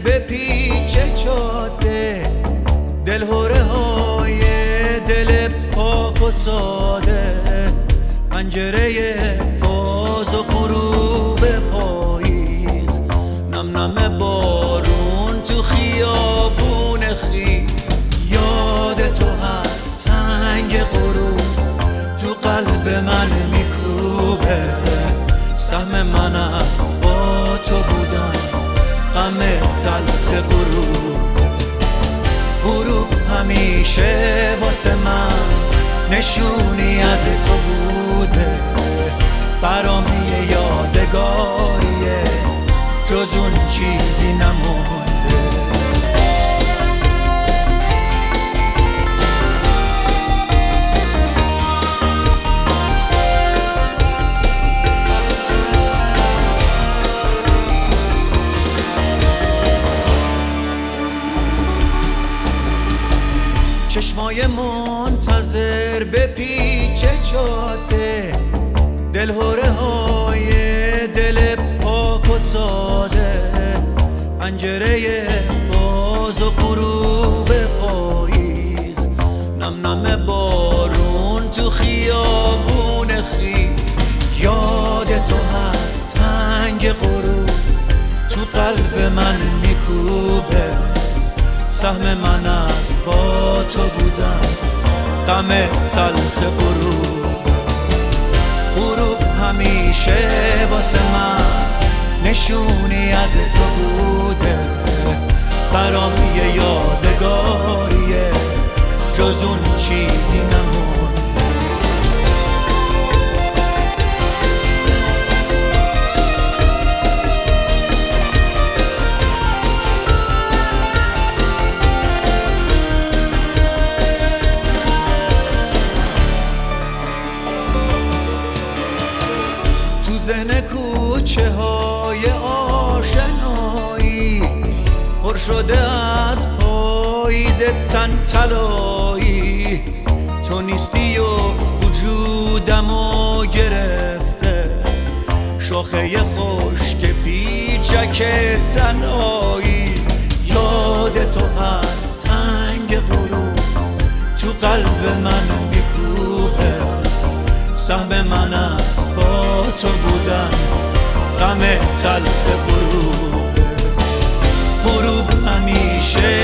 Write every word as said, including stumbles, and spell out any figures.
بپیچه جاده، دلهوره های دل پاک و ساده، پنجره باز و غروب پاییز، نم نم بارون تو خیابون خیز. یاد تو هر تنگ غروب تو قلب من میکوبه، سهم من از با تو بودن غم تلخ غروب. غروب همیشه واسه من نشونی از تو بوده، برام یه یادگاریه جز اون چیزی نمونده. چشمای منتظر بپیچه جاده، دلهوره های دل پاک و ساده، پنجره باز و غروب پاییز، نم نم بارون تو خیابون خیز. یاد تو هر تنگ غروب تو قلب من میکوبه، سهم من از با تو بودن غم تلخ غروب. غروب همیشه واسه من نشونی از تو بوده، برام یه یادگاریه جز اون چیزی نمونده. ذهن کوچه های آشنایی پر شده از پاییز تن طلایی، تو نیستی و وجودمو گرفته، شاخه خشک پیچک تنهایی. یاد تو هر تنگ غروب تو قلب من میکوبه، سهم من از با تو بودن غم تلخ غروب. غروب همیشه